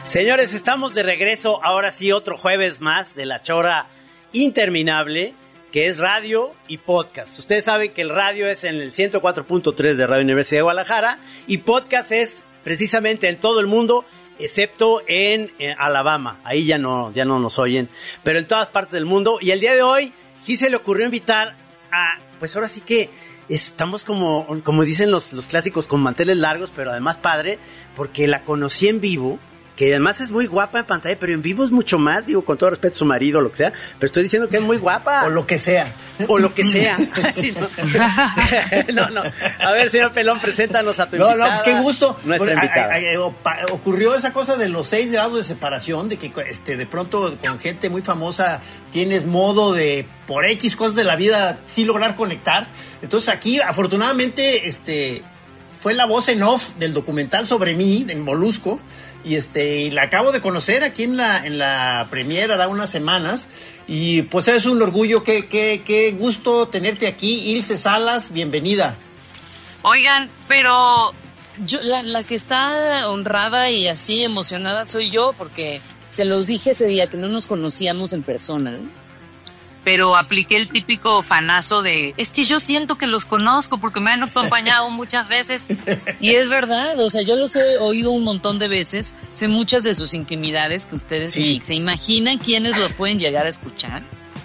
Señores, estamos de regreso, ahora sí, otro jueves más de la chora interminable, que es radio y podcast. Ustedes saben que el radio es en el 104.3 de Radio Universidad de Guadalajara y podcast es precisamente en todo el mundo, excepto en Alabama. Ahí ya no nos oyen, pero en todas partes del mundo. Y el día de hoy, sí se le ocurrió invitar a, pues ahora sí que estamos como dicen los clásicos, con manteles largos, pero además padre, porque la conocí en vivo. Que además es muy guapa en pantalla, pero en vivo es mucho más, digo, con todo respeto a su marido o lo que sea, pero estoy diciendo que es muy guapa. O lo que sea. O lo que sea. Sí, no. No. A ver, señor Pelón, preséntanos a tu invitada. No, pues qué gusto. Nuestra invitada. Ocurrió esa cosa de los 6 grados de separación, de que de pronto con gente muy famosa tienes modo de, por X cosas de la vida, sí lograr conectar. Entonces aquí, afortunadamente, fue la voz en off del documental sobre mí, en Molusco. Y la acabo de conocer aquí en la premiere hará unas semanas. Y pues es un orgullo, qué gusto tenerte aquí, Ilse Salas, bienvenida. Oigan, pero yo, la que está honrada y así emocionada soy yo, porque se los dije ese día que no nos conocíamos en persona, ¿no? Pero apliqué el típico fanazo de, es que yo siento que los conozco porque me han acompañado muchas veces. Y es verdad, o sea, yo los he oído un montón de veces, sé muchas de sus intimidades que ustedes sí. se imaginan quiénes lo pueden llegar a escuchar.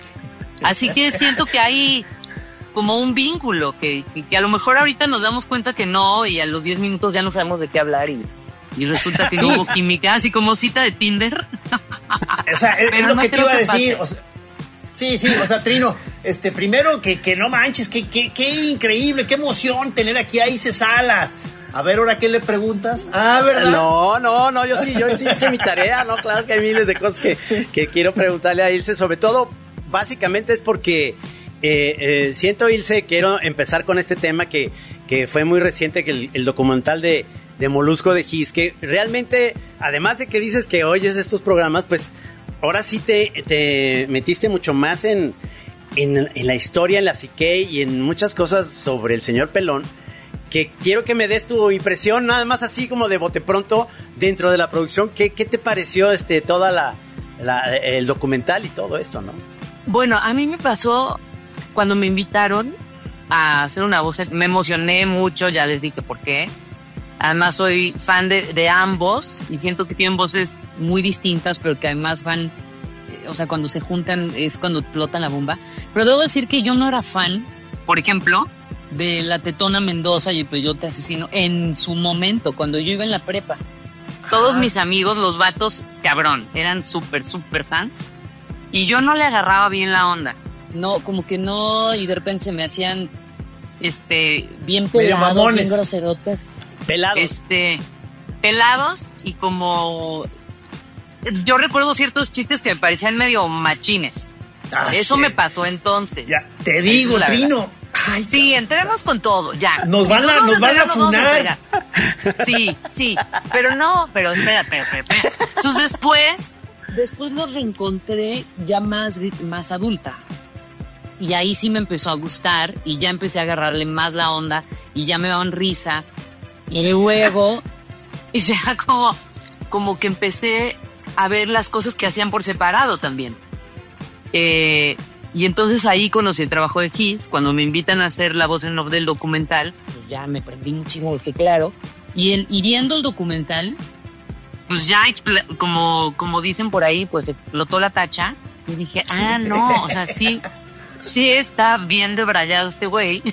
Así que siento que hay como un vínculo, que a lo mejor ahorita nos damos cuenta que no, y a los 10 minutos ya no sabemos de qué hablar y resulta que no hubo química, así como cita de Tinder. O sea, es lo que te iba a decir, o sea, sí, o sea, Trino, primero que no manches, qué increíble, qué emoción tener aquí a Ilse Salas. A ver, ¿ahora qué le preguntas? ¿Verdad? No, yo sí hice mi tarea, ¿no? Claro que hay miles de cosas que quiero preguntarle a Ilse, sobre todo, básicamente es porque siento, Ilse, quiero empezar con este tema que fue muy reciente, que el documental de Molusco de Gis, que realmente, además de que dices que oyes estos programas, pues ahora sí te metiste mucho más en la historia, en la psique y en muchas cosas sobre el señor Pelón, que quiero que me des tu impresión, nada más así como de bote pronto, dentro de la producción. ¿Qué te pareció toda el documental y todo esto, no? Bueno, a mí me pasó cuando me invitaron a hacer una voz, me emocioné mucho, ya les dije por qué. Además soy fan de ambos y siento que tienen voces muy distintas, pero que además van, o sea, cuando se juntan es cuando explotan la bomba. Pero debo decir que yo no era fan, por ejemplo, de la Tetona Mendoza y pues yo te asesino en su momento, cuando yo iba en la prepa. Todos mis amigos, los vatos, cabrón, eran súper fans y yo no le agarraba bien la onda. No, como que no, y de repente se me hacían bien pelados, bien groserotes. Pelados. Pelados y como... Yo recuerdo ciertos chistes que me parecían medio machines. Eso me pasó entonces. Ya, te digo, Trino. Ay, sí, entremos con todo, ya. Nos van a funar. Sí, pero espera. Entonces después los reencontré ya más adulta. Y ahí sí me empezó a gustar y ya empecé a agarrarle más la onda y ya me daban risa. Y luego, ya como que empecé a ver las cosas que hacían por separado también. Y entonces ahí conocí el trabajo de Gis. Cuando me invitan a hacer la voz en off del documental, pues ya me prendí un chingo, dije, claro. Y viendo el documental, pues ya, como dicen por ahí, pues explotó la tacha. Y dije, no, o sea, sí está bien debrayado este güey.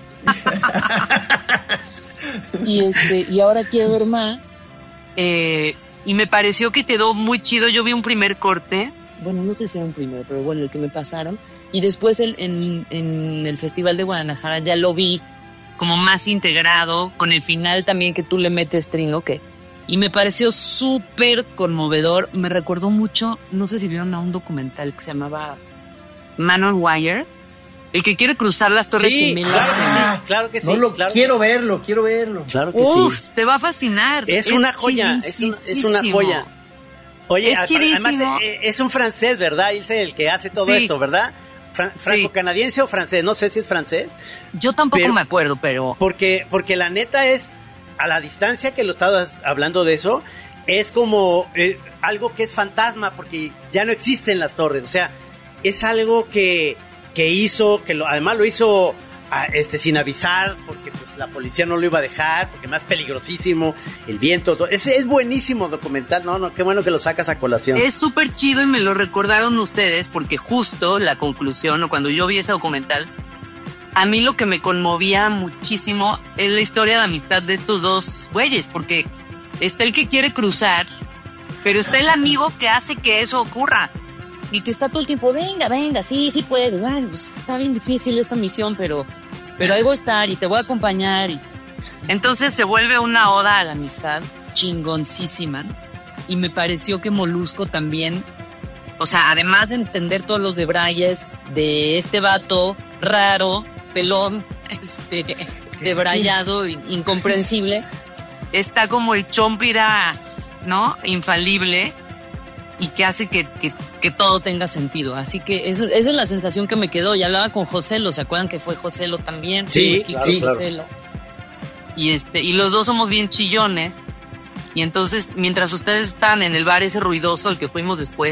Y ahora quiero ver más. Y me pareció que quedó muy chido. Yo vi un primer corte. Bueno, no sé si era un primero, pero bueno, el que me pasaron. Y después en el Festival de Guadalajara ya lo vi como más integrado, con el final también que tú le metes, Trino, y me pareció súper conmovedor. Me recordó mucho, no sé si vieron a un documental que se llamaba Man on Wire, el que quiere cruzar las Torres Gemelas. Claro que sí. Quiero verlo. Claro que sí. Te va a fascinar. Es una joya, es una joya. Oye, además es un francés, ¿verdad? Es el que hace todo esto, ¿verdad? ¿Franco-canadiense o francés? No sé si es francés. Yo tampoco me acuerdo, pero... Porque la neta es, a la distancia que lo estabas hablando de eso, es como algo que es fantasma, porque ya no existen las torres. O sea, es algo que hizo, además lo hizo sin avisar, porque pues la policía no lo iba a dejar, porque más peligrosísimo, el viento, todo. Es buenísimo documental, no, qué bueno que lo sacas a colación. Es súper chido y me lo recordaron ustedes, porque justo la conclusión, o cuando yo vi ese documental, a mí lo que me conmovía muchísimo es la historia de amistad de estos dos güeyes, porque está el que quiere cruzar, pero está el amigo que hace que eso ocurra. Y que está todo el tiempo, venga, sí puedes. Bueno, pues está bien difícil esta misión, pero ahí voy a estar y te voy a acompañar. Entonces se vuelve una oda a la amistad chingoncísima. Y me pareció que Molusco también, o sea, además de entender todos los debrayes de este vato raro, pelón, debrayado, incomprensible, está como el chompira, ¿no? Infalible, y que hace que todo tenga sentido. Así que esa es la sensación que me quedó. Y hablaba con Joselo, ¿se acuerdan que fue Joselo también? Sí, claro. Joselo. Y los dos somos bien chillones. Y entonces, mientras ustedes están en el bar ese ruidoso, el que fuimos después,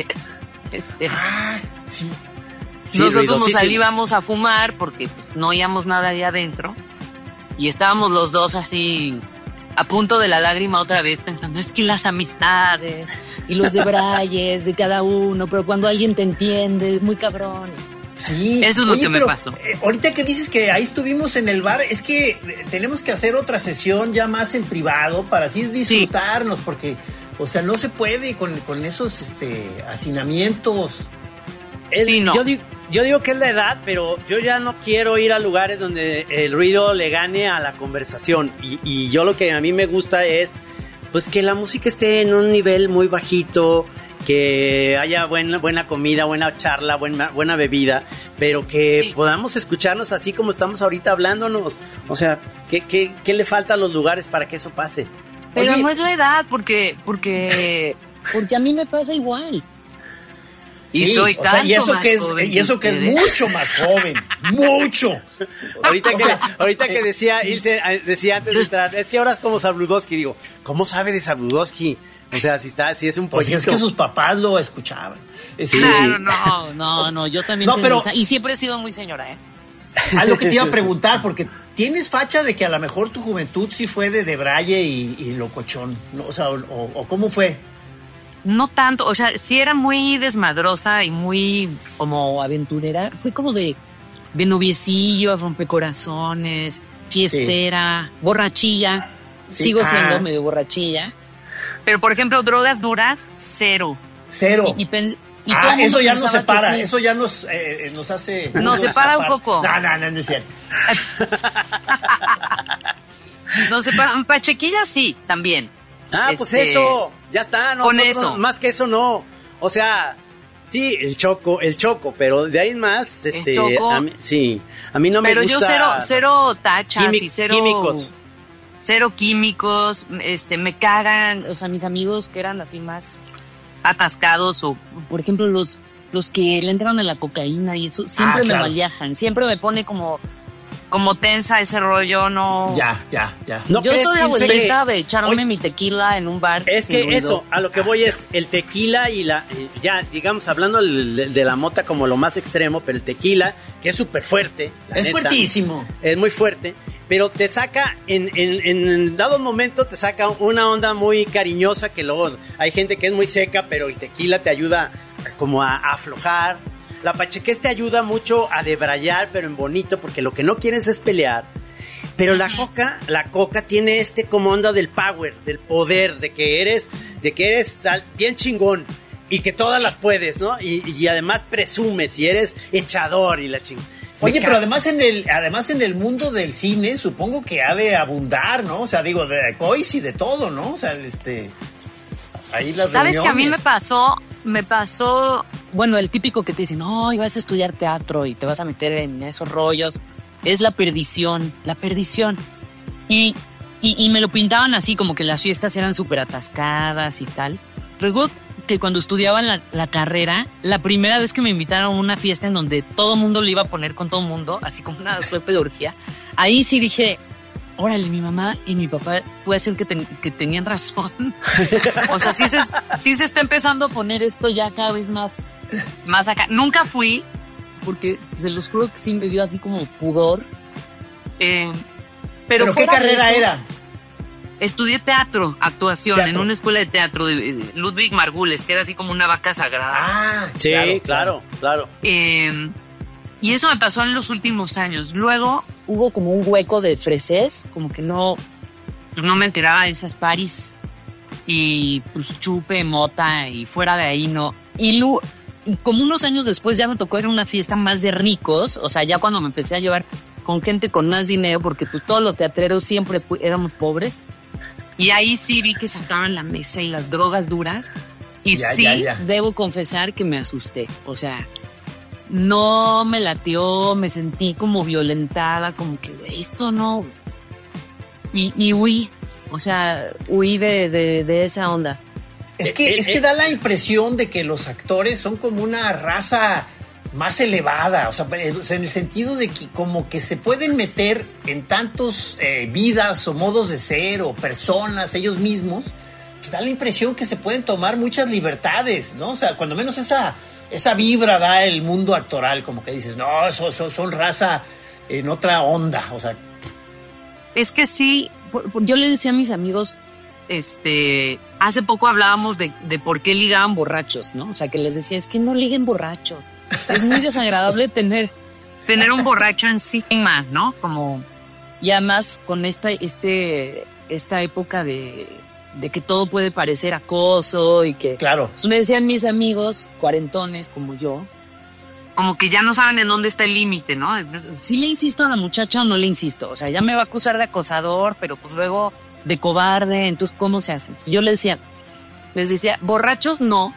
sí. Nosotros nos salíamos a fumar porque pues no oíamos nada ahí adentro. Y estábamos los dos así a punto de la lágrima otra vez, pensando, es que las amistades y los debrayes de cada uno, pero cuando alguien te entiende, es muy cabrón. Sí. Eso es lo que me pasó. Ahorita que dices que ahí estuvimos en el bar, es que tenemos que hacer otra sesión ya más en privado para así disfrutarnos, porque, o sea, no se puede con esos hacinamientos. Sí, no. Yo digo que es la edad, pero yo ya no quiero ir a lugares donde el ruido le gane a la conversación. Y yo lo que a mí me gusta es pues que la música esté en un nivel muy bajito, que haya buena comida, buena charla, buena bebida, pero que podamos escucharnos así como estamos ahorita hablándonos. O sea, ¿qué le falta a los lugares para que eso pase? Pero no es la edad, porque a mí me pasa igual. Y sí, soy tanto y eso más que es, joven y eso que es mucho más joven, mucho. Ahorita que decía Ilse, decía antes de entrar, es que ahora es como Zabludovsky, digo, ¿cómo sabe de Zabludovsky? O sea, si es un poquito. Pues es que sus papás lo escuchaban. Sí, claro, no, yo también pero y siempre he sido muy señora, Algo que te iba a preguntar, porque tienes facha de que a lo mejor tu juventud sí fue de debraye y locochón, ¿no? O sea, o ¿cómo fue? No tanto, o sea, sí era muy desmadrosa y muy como aventurera. Fui como de noviecillo, rompecorazones, fiestera, borrachilla. Sí. Sigo siendo medio borrachilla. Pero, por ejemplo, drogas duras, cero. Y todo el mundo eso ya nos separa, sí. Eso ya nos hace... Nos separa un poco. No es cierto. Nos separa. Pachequilla sí, también. Pues eso, ya está, con eso. Más que eso no. O sea, sí, el choco, pero de ahí en más, el choco, a mí no me gusta. Pero yo cero tachas y cero químicos. Cero químicos, me cagan, o sea, mis amigos que eran así más atascados, o por ejemplo los que le entran a la cocaína y eso, siempre me malviajan, siempre me pone como tensa ese rollo, no. Ya. ¿No yo crees, soy la Ilse? abuelita de echarme mi tequila en un bar. Es que eso, a lo que voy es el tequila y ya, digamos, hablando de la mota como lo más extremo, pero el tequila, que es súper fuerte. Es fuertísimo. Es muy fuerte, pero te saca, en dado momento, te saca una onda muy cariñosa, que luego hay gente que es muy seca, pero el tequila te ayuda como a aflojar. La pachequés te ayuda mucho a debrayar, pero en bonito, porque lo que no quieres es pelear. Pero la coca tiene como onda del power, del poder, de que eres bien chingón y que todas las puedes, ¿no? Y además presumes y eres echador y la chingón. Oye, pero además en el mundo del cine, supongo que ha de abundar, ¿no? O sea, digo, de cois y de todo, ¿no? O sea, ahí las ¿Sabes reuniones. que a mí me pasó, bueno, el típico que te dicen, no, ibas a estudiar teatro y te vas a meter en esos rollos, es la perdición. Y me lo pintaban así, como que las fiestas eran súper atascadas y tal. Recuerdo que cuando estudiaba la carrera, la primera vez que me invitaron a una fiesta en donde todo el mundo le iba a poner con todo el mundo, así como una suerte de orgía, ahí sí dije, órale, mi mamá y mi papá puede ser que tenían razón. O sea, sí se está empezando a poner esto ya cada vez más acá. Nunca fui, porque se los juro que sí me dio así como pudor. ¿Pero qué carrera era? Estudié actuación, en una escuela de teatro de Ludwig Margules, que era así como una vaca sagrada. Ah, sí, claro. Y eso me pasó en los últimos años. Luego hubo como un hueco de fresés, como que no me enteraba de esas paris. Y pues chupe, mota, y fuera de ahí no. Y como unos años después ya me tocó ir a una fiesta más de ricos, o sea, ya cuando me empecé a llevar con gente con más dinero, porque pues todos los teatreros siempre éramos pobres. Y ahí sí vi que sacaban la mesa y las drogas duras. Y debo confesar que me asusté. O sea, no me latió, me sentí como violentada, como que esto no. Y huí. O sea, huí de esa onda. Es que da la impresión de que los actores son como una raza más elevada, o sea, en el sentido de que como que se pueden meter en tantos vidas o modos de ser o personas ellos mismos, pues da la impresión que se pueden tomar muchas libertades, ¿no? O sea, cuando menos esa vibra da el mundo actoral, como que dices, no, son raza en otra onda, o sea. Es que sí, yo le decía a mis amigos, hace poco hablábamos de por qué ligaban borrachos, ¿no? O sea, que les decía, es que no liguen borrachos. Es muy desagradable tener un borracho encima, ¿no? Como, y además con esta época de que todo puede parecer acoso y que... Claro. Pues me decían mis amigos, cuarentones como yo, como que ya no saben en dónde está el límite, ¿no? ¿Sí le insisto a la muchacha o no le insisto? O sea, ya me va a acusar de acosador, pero pues luego de cobarde, entonces ¿cómo se hace? Yo les decía, borrachos no,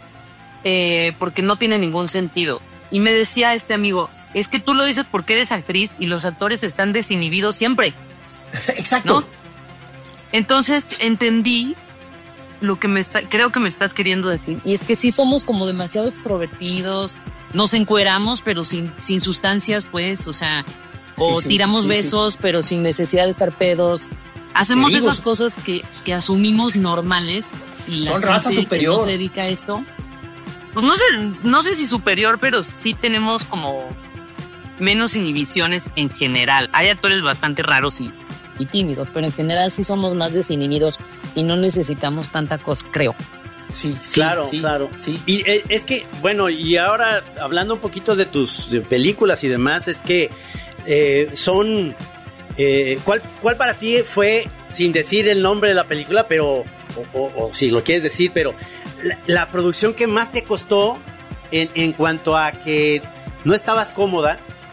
porque no tiene ningún sentido. Y me decía este amigo, es que tú lo dices porque eres actriz y los actores están desinhibidos siempre. Exacto. ¿No? Entonces entendí lo que creo que me estás queriendo decir. Y es que sí somos como demasiado extrovertidos, nos encueramos pero sin sustancias, pues, o sea, tiramos besos pero sin necesidad de estar pedos. Hacemos esas cosas que asumimos normales. Y la son raza superior. Que no se dedica a esto, pues no sé si superior, pero sí tenemos como menos inhibiciones en general. Hay actores bastante raros y tímidos, pero en general sí somos más desinhibidos y no necesitamos tanta cosa, creo. Sí, claro. Sí. Y es que, bueno, y ahora hablando un poquito de tus películas y demás, es que son... ¿Cuál para ti fue, sin decir el nombre de la película, pero o si lo quieres decir, pero la producción que más te costó en cuanto a que no estabas cómoda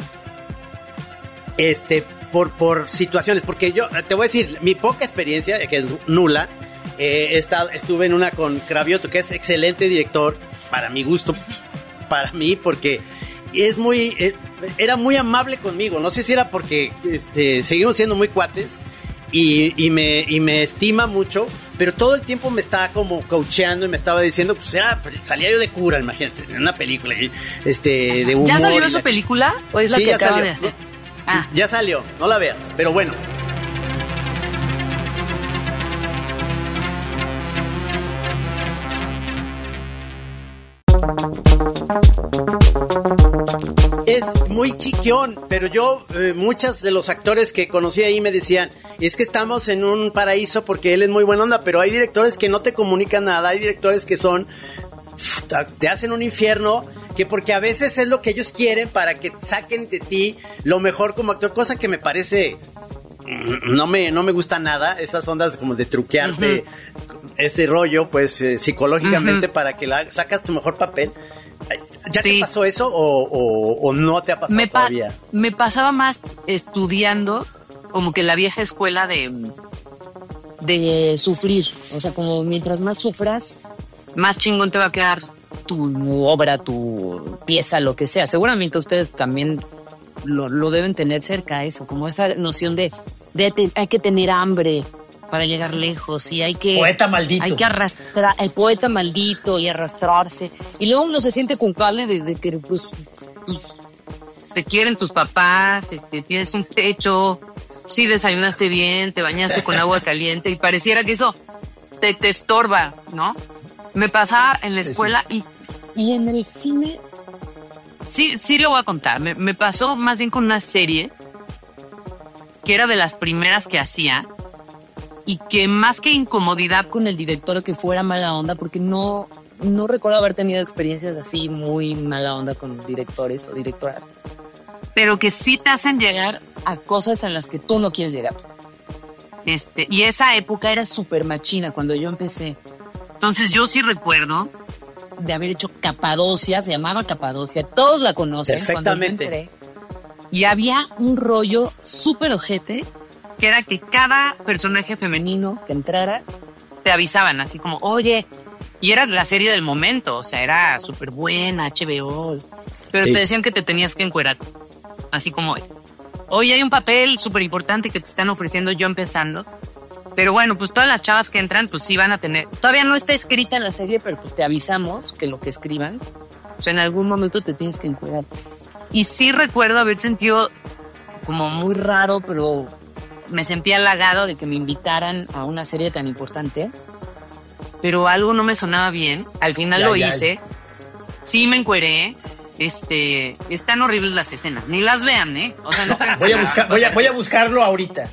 por situaciones? Porque yo te voy a decir, mi poca experiencia, que es nula, estuve en una con Cravioto, que es excelente director, para mi gusto, para mí, porque era muy amable conmigo. No sé si era porque seguimos siendo muy cuates y me estima mucho, pero todo el tiempo me estaba como coacheando y me estaba diciendo, pues salía yo de cura, imagínate, en una película de humor. ¿Ya salió esa película? ¿O es la que acaba de hacer? Ya salió, no la veas, pero bueno. Es muy chiquión, pero yo, muchos de los actores que conocí ahí me decían, es que estamos en un paraíso porque él es muy buena onda, pero hay directores que no te comunican nada, hay directores que te hacen un infierno, que porque a veces es lo que ellos quieren para que saquen de ti lo mejor como actor, cosa que me parece, no me gusta nada, esas ondas como de truquearte, ese rollo, pues psicológicamente para que sacas tu mejor papel. ¿Ya te pasó eso o no te ha pasado todavía? Me pasaba más estudiando, como que la vieja escuela de sufrir. O sea, como mientras más sufras, más chingón te va a quedar tu obra, tu pieza, lo que sea. Seguramente ustedes también lo deben tener cerca, eso, como esa noción de hay que tener hambre para llegar lejos y hay que... Poeta maldito. Hay que arrastrar, el poeta maldito y arrastrarse. Y luego uno se siente culpable de que pues te quieren tus papás, tienes un techo, sí desayunaste bien, te bañaste con agua caliente y pareciera que eso te estorba, ¿no? Me pasaba en la escuela y en el cine, sí lo voy a contar. Me pasó más bien con una serie que era de las primeras que hacía y que más que incomodidad con el director o que fuera mala onda, porque no recuerdo haber tenido experiencias así muy mala onda con directores o directoras, pero que sí te hacen llegar a cosas a las que tú no quieres llegar. Y esa época era súper machina cuando yo empecé. Entonces yo sí recuerdo de haber hecho Capadocia, se llamaba Capadocia, todos la conocen. Perfectamente. Cuando yo entré, y había un rollo súper ojete, que era que cada personaje femenino que entrara, te avisaban así como, oye, y era la serie del momento, o sea, era súper buena, HBO, pero Sí. te decían que te tenías que encuerar, así como, oye, hay un papel súper importante que te están ofreciendo yo empezando. Pero bueno, pues todas las chavas que entran, pues sí van a tener... Todavía no está escrita en la serie, pero pues te avisamos que lo que escriban, pues en algún momento te tienes que encuadrar. Y sí recuerdo haber sentido como muy raro, pero me sentí halagado de que me invitaran a una serie tan importante. Pero algo no me sonaba bien. Al final lo hice. Sí me encueré. Están horribles las escenas. Ni las vean, ¿eh? O sea, no crean que- Voy a buscarlo ahorita.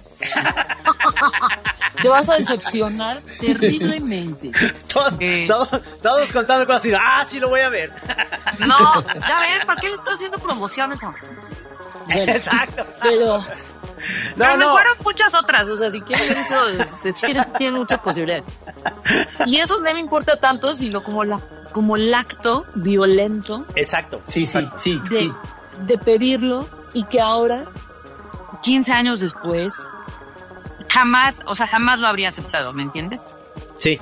Te vas a decepcionar terriblemente. Todos contando cosas así, sí lo voy a ver. No, ya ven, ¿para qué le estoy haciendo promociones? Exacto. Pero No, me no. fueron muchas otras, o sea, si quieren ver eso, tienen muchas posibilidades. Y eso no me importa tanto, sino como el acto violento Exacto. Sí. de pedirlo y que ahora, 15 años después, jamás lo habría aceptado, ¿me entiendes? Sí.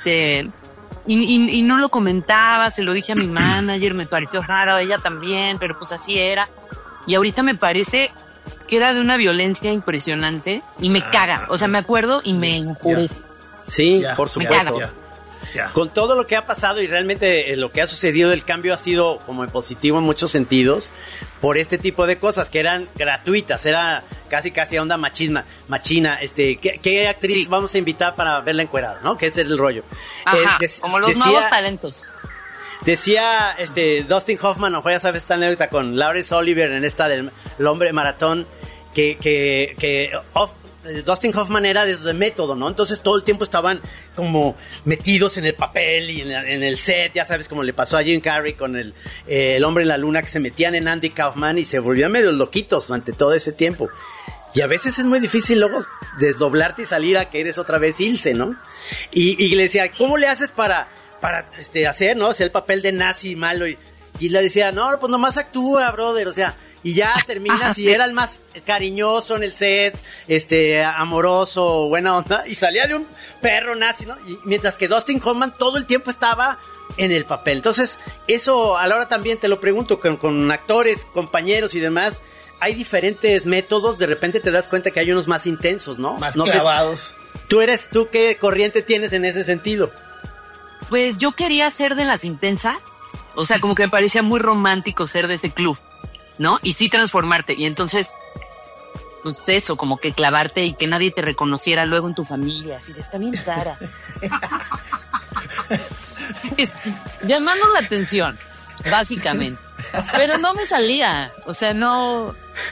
Y no lo comentaba, se lo dije a mi manager, me pareció raro, a ella también, pero pues así era. Y ahorita me parece que era de una violencia impresionante y me caga. O sea, me acuerdo y me enfurece. Sí, Ya, por ya, supuesto. ya. Con todo lo que ha pasado y realmente lo que ha sucedido, el cambio ha sido como en positivo en muchos sentidos por este tipo de cosas que eran gratuitas, era casi onda machina. ¿Qué actriz Sí. vamos a invitar para verla encuerada, no? Que ese es el rollo. Ajá, como los nuevos talentos. Decía Dustin Hoffman, o ya sabes esta anécdota con Laurence Olivier en esta del El Hombre Maratón, que Dustin Hoffman era de método, ¿no? Entonces todo el tiempo estaban como metidos en el papel y en el set, ya sabes, como le pasó a Jim Carrey con el Hombre en la Luna, que se metían en Andy Kaufman y se volvían medio loquitos durante todo ese tiempo. Y a veces es muy difícil luego desdoblarte y salir a que eres otra vez Ilse, ¿no? Y le decía, ¿cómo le haces para hacer, ¿no? O sea, el papel de nazi malo. Y le decía, no, pues nomás actúa, brother, o sea, y ya terminas y era el más cariñoso en el set, amoroso, buena onda, y salía de un perro nazi, ¿no? Y mientras que Dustin Hoffman todo el tiempo estaba en el papel. Entonces, eso a la hora también te lo pregunto, con actores, compañeros y demás, hay diferentes métodos, de repente te das cuenta que hay unos más intensos, ¿no? Más no clavados. Sé, ¿tú qué corriente tienes en ese sentido? Pues yo quería ser de las intensas, o sea, como que me parecía muy romántico ser de ese club, ¿no? Y sí transformarte, y entonces, pues eso, como que clavarte y que nadie te reconociera luego en tu familia, así de, está bien rara. Llamando la atención, básicamente. Pero no me salía, o sea, no,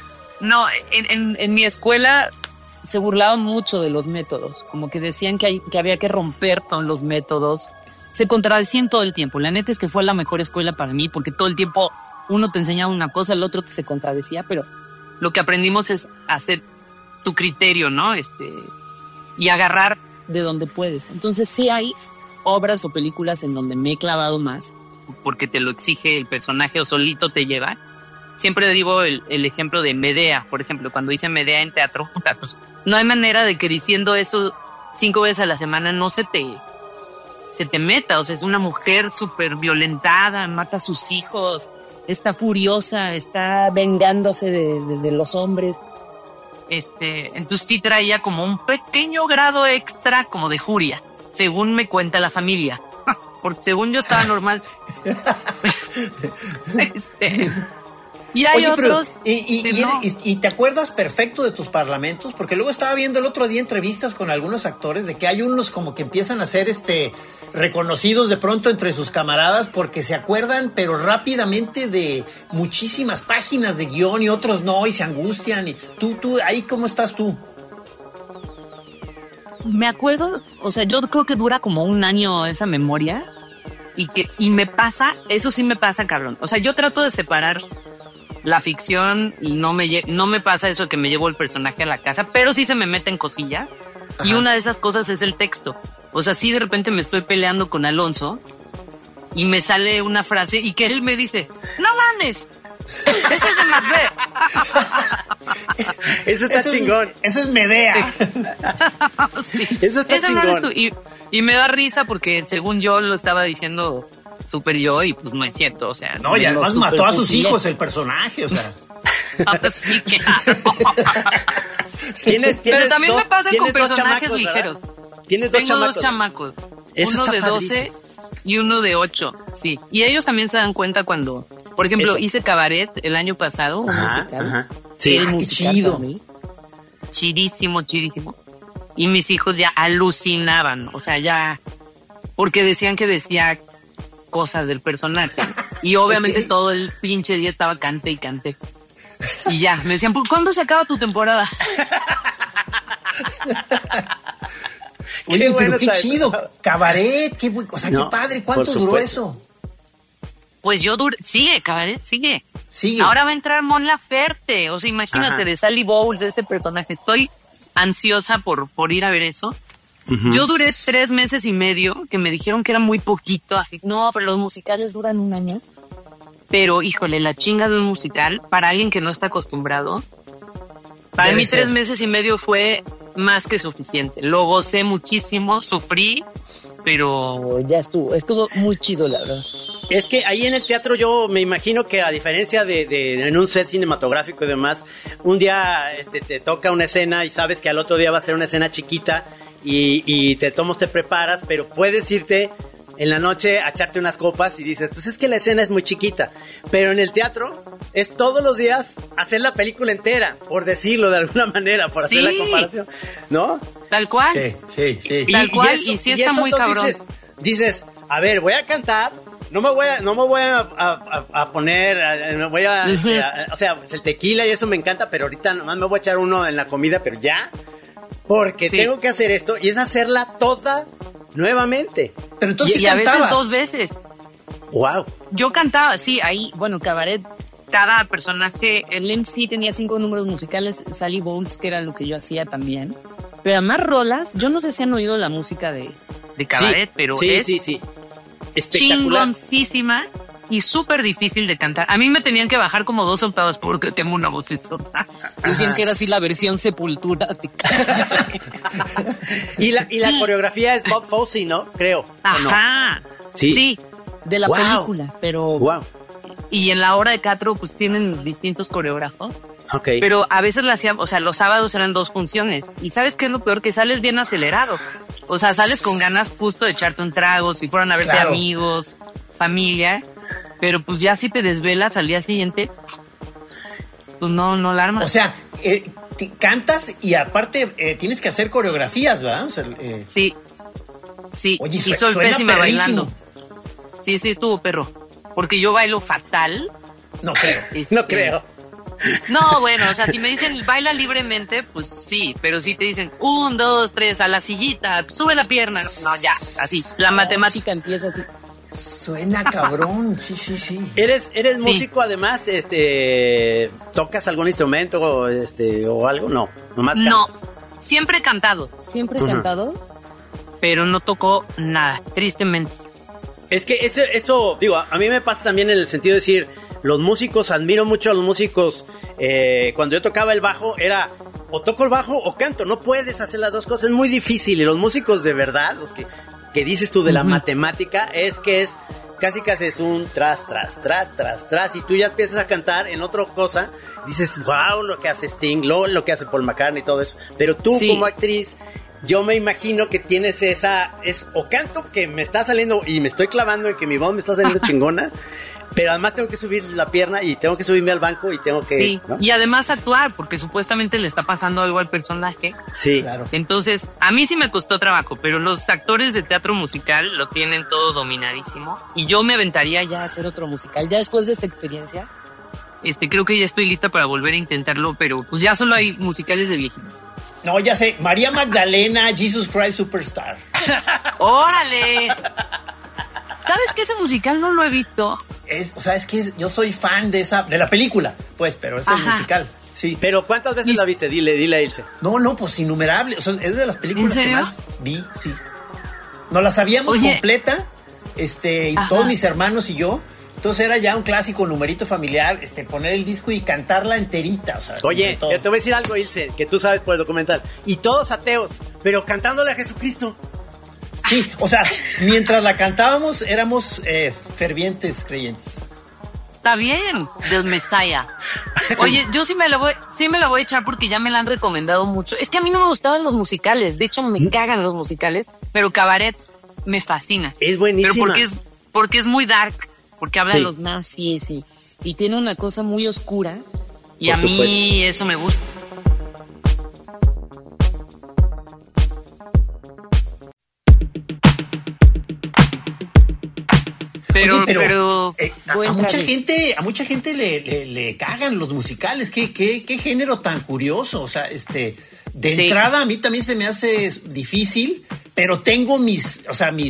en mi escuela se burlaban mucho de los métodos, como que decían que había que romper con los métodos. Se contradecían todo el tiempo. La neta es que fue la mejor escuela para mí, porque todo el tiempo uno te enseñaba una cosa, el otro se contradecía, pero lo que aprendimos es hacer tu criterio, ¿no? Y agarrar de donde puedes. Entonces sí hay obras o películas en donde me he clavado más, porque te lo exige el personaje o solito te lleva. Siempre digo el ejemplo de Medea, por ejemplo, cuando dice Medea en teatro, pues, no hay manera de que diciendo eso 5 veces a la semana no se te meta. O sea, es una mujer súper violentada, mata a sus hijos, está furiosa, está vengándose de los hombres. Entonces sí traía como un pequeño grado extra como de furia, según me cuenta la familia. Porque según yo estaba normal. Y hay Oye, pero, otros... y te acuerdas perfecto de tus parlamentos, porque luego estaba viendo el otro día entrevistas con algunos actores de que hay unos como que empiezan a ser reconocidos de pronto entre sus camaradas porque se acuerdan, pero rápidamente, de muchísimas páginas de guión y otros no, y se angustian. Y tú, ahí, ¿cómo estás tú? Me acuerdo, o sea, yo creo que dura como un año esa memoria y me pasa, eso sí me pasa, cabrón. O sea, yo trato de separar la ficción y no me pasa eso que me llevo el personaje a la casa, pero sí se me meten cosillas. Ajá. Y una de esas cosas es el texto. O sea, sí de repente me estoy peleando con Alonso y me sale una frase y que él me dice, ¡no mames! Eso es de Macbeth. Eso está chingón. Eso es Medea. Sí. Eso está chingón. No y me da risa porque según yo lo estaba diciendo súper yo y pues no es cierto, o sea. No, y además mató a sus hijos el personaje, o sea. Sí, claro. Pero también me pasa con personajes ligeros. Tengo dos chamacos. Uno de 12 y uno de 8, sí. Y ellos también se dan cuenta cuando, por ejemplo, hice Cabaret el año pasado, un musical. Ajá. Sí, qué chido. Chidísimo. Y mis hijos ya alucinaban, o sea, ya, porque decían que decía cosas del personaje. Y obviamente todo el pinche día estaba cante y cante. Y ya, me decían, ¿cuándo se acaba tu temporada? Oye, pero qué chido. Cabaret, qué padre. ¿Cuánto duró eso? Pues sigue, Cabaret, sigue. Ahora va a entrar Mon Laferte. O sea, imagínate, de Sally Bowles, de ese personaje. Estoy ansiosa por ir a ver eso. Uh-huh. Yo duré 3 meses y medio, que me dijeron que era muy poquito, así, no, pero los musicales duran un año. Pero, híjole, la chinga de un musical, para alguien que no está acostumbrado, para mí 3 meses y medio fue más que suficiente. Lo gocé muchísimo, sufrí, pero ya estuvo muy chido, la verdad. Es que ahí en el teatro yo me imagino que a diferencia de en un set cinematográfico y demás, un día te toca una escena y sabes que al otro día va a ser una escena chiquita y te preparas, pero puedes irte en la noche a echarte unas copas y dices, pues es que la escena es muy chiquita, pero en el teatro es todos los días hacer la película entera, por decirlo de alguna manera, por hacer la comparación, ¿no? Tal cual. Sí. Tal cual, y sí está muy cabrón. Dices, a ver, voy a cantar, no me voy a poner, o sea, el tequila y eso me encanta, pero ahorita nomás me voy a echar uno en la comida, pero ya, porque tengo que hacer esto, y es hacerla toda nuevamente. Pero entonces y a veces 2 veces. Wow. Yo cantaba, sí, ahí, bueno, Cabaret, cada personaje, el MC tenía 5 números musicales, Sally Bowles, que era lo que yo hacía también. Pero además rolas, yo no sé si han oído la música de Cabaret, pero es espectacular, chingoncísima y súper difícil de cantar. A mí me tenían que bajar como 2 octavas porque tengo una vocesota. Decían que era así la versión Sepultura. y la coreografía es Bob Fosse, ¿no? Creo. Ajá. ¿No? Sí, de la película, pero... Wow. Y en la obra de teatro pues tienen distintos coreógrafos. Okay. Pero a veces la hacían, o sea, los sábados eran 2 funciones. ¿Y sabes qué es lo peor? Que sales bien acelerado. O sea, sales con ganas justo de echarte un trago, si fueran a verte amigos, familia. Pero pues ya si te desvelas al día siguiente, pues no la armas. O sea, cantas y aparte tienes que hacer coreografías, ¿verdad? O sea, Sí. Oye, y soy pésima bailando. Sí, estuvo perro. Porque yo bailo fatal. No creo. No creo. No, bueno, o sea, si me dicen baila libremente, pues sí, pero si te dicen 1, 2, 3 a la sillita, sube la pierna, no, ya, así, la matemática empieza así. Suena cabrón, sí. ¿Eres músico además? ¿Tocas algún instrumento o algo? No, nomás cantas. No, siempre he cantado, pero no toco nada, tristemente. Es que eso, digo, a mí me pasa también en el sentido de decir, los músicos, admiro mucho a los músicos. Cuando yo tocaba el bajo, era o toco el bajo o canto. No puedes hacer las dos cosas, es muy difícil. Y los músicos de verdad, los que dices tú de la matemática, es casi es un tras. Y tú ya empiezas a cantar en otra cosa, dices, wow, lo que hace Sting, lo que hace Paul McCartney y todo eso. Pero tú como actriz, yo me imagino que tienes o canto que me está saliendo y me estoy clavando en que mi voz me está saliendo chingona, Pero además tengo que subir la pierna y tengo que subirme al banco y tengo que... Sí, ¿no? y además actuar, porque supuestamente le está pasando algo al personaje. Sí. Claro. Entonces, a mí sí me costó trabajo, pero los actores de teatro musical lo tienen todo dominadísimo. Y yo me aventaría ya a hacer otro musical. Ya después de esta experiencia, creo que ya estoy lista para volver a intentarlo, pero pues ya solo hay musicales de viejitas. No, ya sé, María Magdalena, Jesus Christ Superstar. ¡Órale! ¿Sabes que ese musical no lo he visto? Es que yo soy fan de la película, pues, pero es el musical. Sí. Pero ¿cuántas veces la viste? Dile a Ilse. No, pues innumerable. O sea, es de las películas que más vi, sí. Nos la sabíamos completa, y todos mis hermanos y yo. Entonces era ya un clásico numerito familiar, poner el disco y cantarla enterita. O sea, oye, yo te voy a decir algo, Ilse, que tú sabes por el documental. Y todos ateos, pero cantándole a Jesucristo. Sí, o sea, mientras la cantábamos éramos fervientes creyentes. Está bien, del Messiah. Oye, yo sí me la voy a echar porque ya me la han recomendado mucho. Es que a mí no me gustaban los musicales, de hecho me cagan los musicales, pero Cabaret me fascina. Es buenísima. Pero porque es muy dark, porque habla de los nazis y tiene una cosa muy oscura y por a supuesto. Mí eso me gusta. Pero a mucha gente le cagan los musicales. ¿Qué género tan curioso? O sea, de entrada a mí también se me hace difícil, pero tengo mis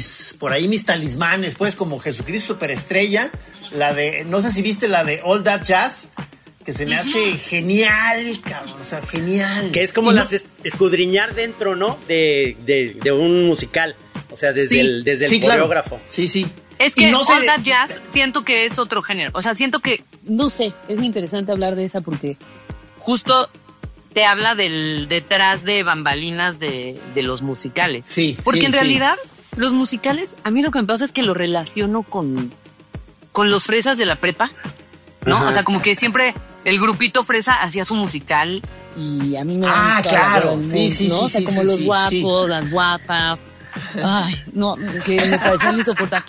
talismanes, pues, como Jesucristo Superestrella, no sé si viste la de All That Jazz, que se me hace genial, cabrón, o sea, genial. Que es como escudriñar dentro, ¿no? De un musical, o sea, desde el coreógrafo. Claro. Sí. Es que All That Jazz siento que es otro género. O sea, siento que, no sé, es interesante hablar de esa porque justo te habla del detrás de bambalinas de los musicales. Sí. Porque en realidad, los musicales, a mí lo que me pasa es que lo relaciono con los fresas de la prepa, ¿no? Ajá. O sea, como que siempre el grupito fresa hacía su musical y a mí me claro. Sí, ¿no? O sea, como los guapos, las guapas. Ay, no, que me parecían insoportables.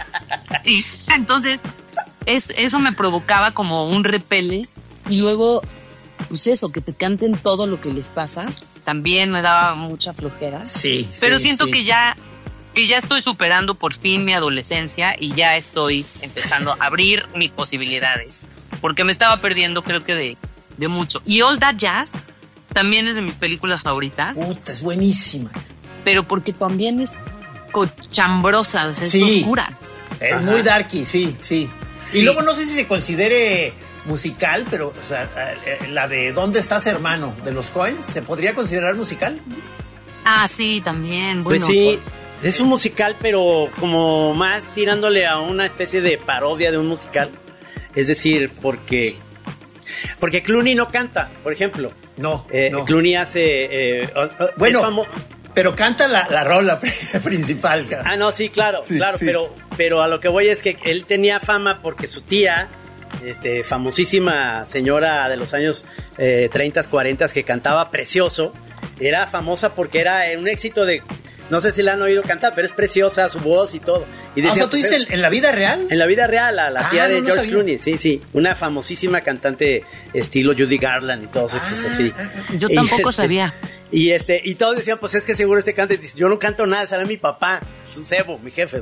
Y entonces, eso me provocaba como un repele. Y luego, pues eso, que te canten todo lo que les pasa, también me daba mucha flojera. Sí. Pero siento que ya estoy superando por fin mi adolescencia y ya estoy empezando a abrir mis posibilidades. Porque me estaba perdiendo, creo que de mucho. Y All That Jazz también es de mis películas favoritas. Puta, es buenísima. Pero porque también es cochambrosa, o sea, es oscura. Es muy darky, sí. Y luego no sé si se considere musical, pero, o sea, la de ¿Dónde estás, hermano? De los Coens, ¿se podría considerar musical? Ah, sí, también. Pues bueno, sí, es un musical, pero como más tirándole a una especie de parodia de un musical. Es decir, porque Clooney no canta, por ejemplo. No. Clooney hace... pero canta la rola principal, cara. Ah, no, sí, claro. Pero a lo que voy es que él tenía fama porque su tía, famosísima señora de los años 30, 40, que cantaba precioso, era famosa porque era un éxito de... No sé si la han oído cantar, pero es preciosa su voz y todo. Y decía, o sea, ¿tú dices en la vida real? En la vida real, la tía de George Clooney, sí. Una famosísima cantante estilo Judy Garland y todos estos así. Yo tampoco sabía. Y todos decían, pues es que seguro canta. Y dice, yo no canto nada, sale mi papá, es un cebo, mi jefe.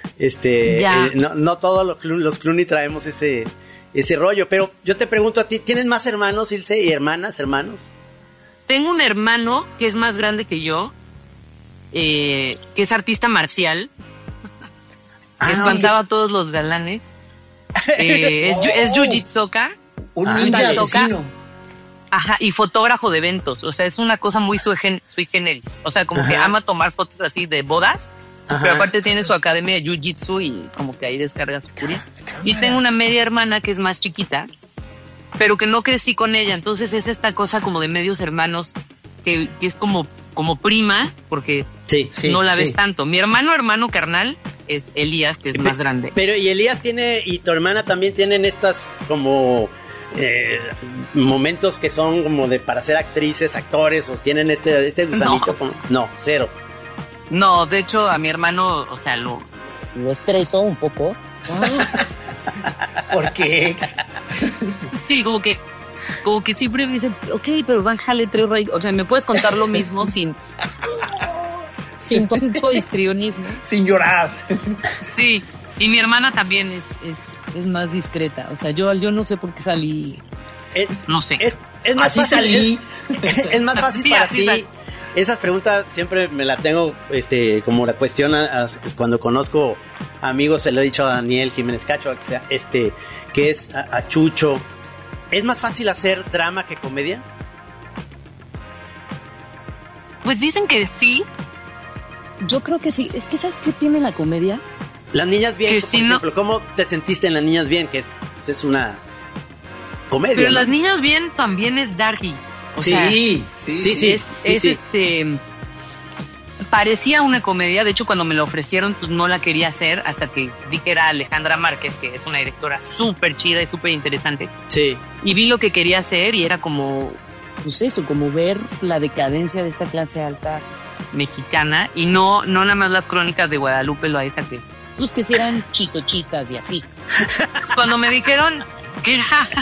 No todos los Clooney traemos ese rollo. Pero yo te pregunto a ti, ¿tienes más hermanos, Ilse, y hermanos? Tengo un hermano que es más grande que yo, que es artista marcial, que espantaba a todos los galanes. Es jiu-jitsuka. Un ninja asesino. Ajá, y fotógrafo de eventos. O sea, es una cosa muy sui generis. O sea, como que ama tomar fotos así de bodas. Ajá. Pero aparte tiene su academia de jiu-jitsu y como que ahí descarga su furia. Y tengo una media hermana que es más chiquita, pero que no crecí con ella. Entonces es esta cosa como de medios hermanos que es como prima, porque no la ves tanto. Mi hermano carnal es Elías, que es más grande. Pero y Elías y tu hermana también tienen estas como momentos que son como para ser actrices, actores, o tienen este gusanito. No, cero. No, de hecho a mi hermano, o sea, lo estresó un poco. ¿Por qué? Sí, como que siempre me dicen, ok, pero bájale 3 rayitas. O sea, ¿me puedes contar lo mismo sin tanto histrionismo? Sin llorar. Sí, y mi hermana también es más discreta. O sea, yo no sé por qué salí. No sé. Es más así fácil, salí. Es más fácil Sí, para así ti. salí. Esas preguntas siempre me la tengo, como la cuestión cuando conozco amigos, se lo he dicho a Daniel Jiménez Cacho, que es a Chucho. ¿Es más fácil hacer drama que comedia? Pues dicen que sí. Yo creo que sí. Es que ¿sabes qué tiene la comedia? Las Niñas Bien, Que por si ejemplo, ¿cómo te sentiste en Las Niñas Bien? Que es una comedia, Pero ¿no? Las Niñas Bien también es darky. O Sí, sea, sí. es parecía una comedia. De hecho, cuando me lo ofrecieron, pues no la quería hacer hasta que vi que era Alejandra Márquez, que es una directora súper chida y súper interesante. Sí. Y vi lo que quería hacer y era como Pues eso, como ver la decadencia de esta clase alta. mexicana y no nada más las crónicas de Guadalupe Loaiza que Pues que si eran chitochitas y así. cuando me dijeron que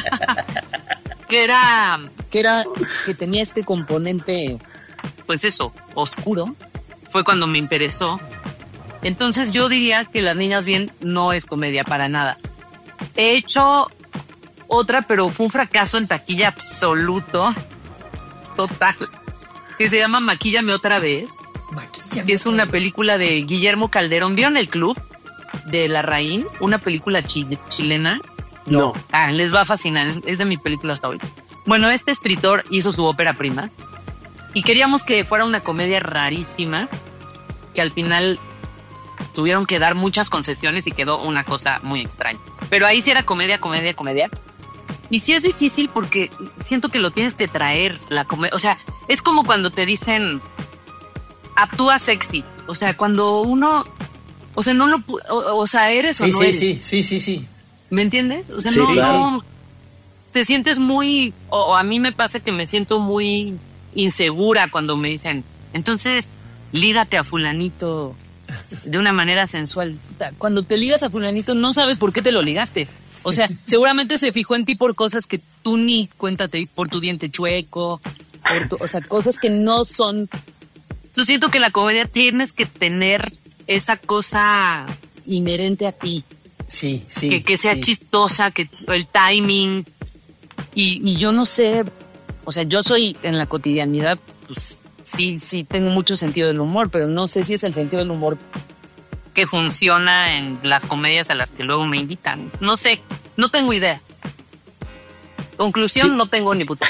era Que tenía este componente pues eso, oscuro. fue cuando me interesó. Entonces yo diría que Las Niñas Bien no es comedia para nada. He hecho otra, pero fue un fracaso en taquilla absoluto, total, que se llama Maquíllame Otra Vez, que es una película de Guillermo Calderón. ¿Vieron El Club de Larraín? Una película chilena. No. Les va a fascinar, es de mi película hasta hoy. Bueno, este escritor hizo su ópera prima y queríamos que fuera una comedia rarísima, que al final tuvieron que dar muchas concesiones y quedó una cosa muy extraña. Pero ahí sí era comedia. Y sí es difícil porque siento que lo tienes que traer, la comedia. O sea, es como cuando te dicen, actúa sexy. O sea, cuando uno, o sea, no lo, o sea, eres o no eres. Sí. ¿Me entiendes? O sea, Sí, claro. no, te sientes muy, o a mí me pasa que me siento muy insegura cuando me dicen, entonces, lígate a fulanito de una manera sensual. Cuando te ligas a fulanito no sabes por qué te lo ligaste. O sea, seguramente se fijó en ti por cosas que tú ni cuéntate, por tu diente chueco, o sea, cosas que no son. Yo siento que la comedia tienes que tener esa cosa inherente a ti. Sí. que sea chistosa, que el timing. Y yo no sé, o sea, yo soy en la cotidianidad, pues sí tengo mucho sentido del humor, pero no sé si es el sentido del humor que funciona en las comedias a las que luego me invitan. No sé, no tengo idea. Conclusión, Sí. no tengo ni puta.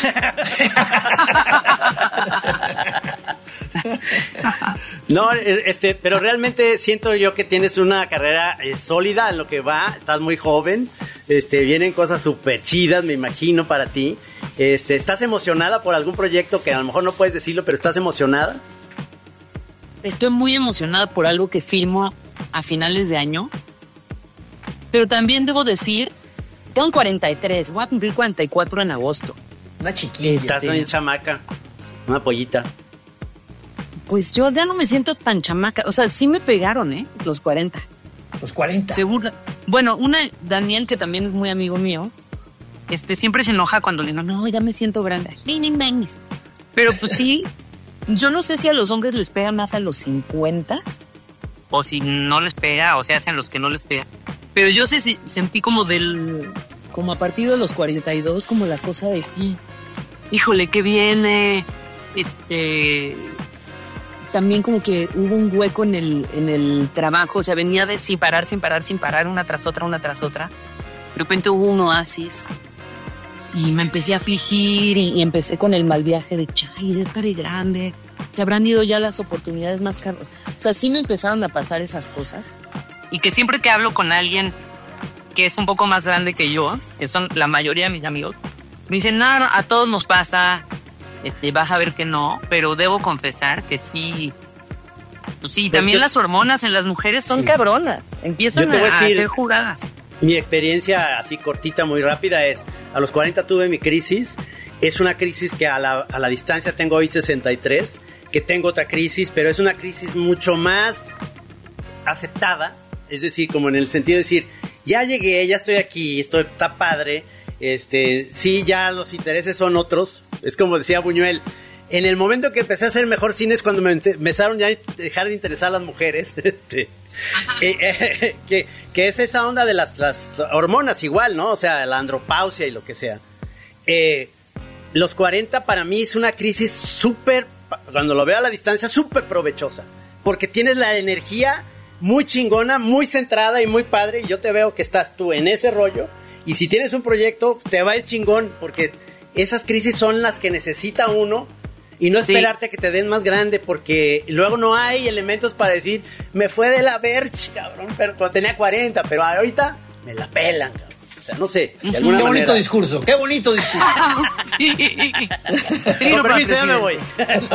No, pero realmente siento yo que tienes una carrera sólida en lo que va, estás muy joven, vienen cosas súper chidas, me imagino, para ti. ¿Estás emocionada por algún proyecto que a lo mejor no puedes decirlo, pero estás emocionada? Estoy muy emocionada por algo que filmo a finales de año, pero también debo decir, tengo 43, voy a cumplir 44 en agosto. Una chiquilla. Estás bien chamaca, una pollita. Pues yo ya no me siento tan chamaca, o sea, sí me pegaron, los 40. Los 40. Seguro. Bueno, Daniel, que también es muy amigo mío, Siempre se enoja cuando le digo, no, ya me siento grande. pero pues sí, Yo no sé si a los hombres les pega más a los 50. o si no les pega, o se hacen los que no les pega. Pero yo sentí como Como a partir de los 42, como la cosa de... híjole, ¿qué viene? También como que hubo un hueco en el trabajo, o sea, venía de sin parar, una tras otra. De repente hubo un oasis y me empecé a afligir y empecé con el mal viaje de, ya estaré grande, se habrán ido ya las oportunidades más caras. O sea, sí me empezaron a pasar esas cosas. Y que siempre que hablo con alguien que es un poco más grande que yo, que son la mayoría de mis amigos, me dicen, no, a todos nos pasa, vas a ver que no, pero debo confesar que sí. Pues sí, también las hormonas en las mujeres son cabronas, empiezan Yo te voy a a decir, hacer jugadas. Mi experiencia así cortita, muy rápida es, a los 40 tuve mi crisis, es una crisis que a la distancia tengo hoy 63, que tengo otra crisis, pero es una crisis mucho más aceptada, es decir, como en el sentido de decir, ya llegué, ya estoy aquí, está padre. Sí, ya los intereses son otros. Es como decía Buñuel, en el momento que empecé a hacer mejor cine es cuando me empezaron ya a dejar de interesar las mujeres. Que es esa onda de las hormonas igual, ¿no? O sea, la andropausia y lo que sea. Los 40 para mí es una crisis súper, cuando lo veo a la distancia, súper provechosa. Porque tienes la energía muy chingona, muy centrada y muy padre. Y yo te veo que estás tú en ese rollo. Y si tienes un proyecto, te va a ir chingón. Porque esas crisis son las que necesita uno. Y no esperarte a que te den más grande, porque luego no hay elementos para decir, me fue de la verge, cabrón, pero cuando tenía 40, pero ahorita me la pelan, cabrón. O sea, no sé, de alguna manera. Qué bonito discurso. Con permiso, ya me voy.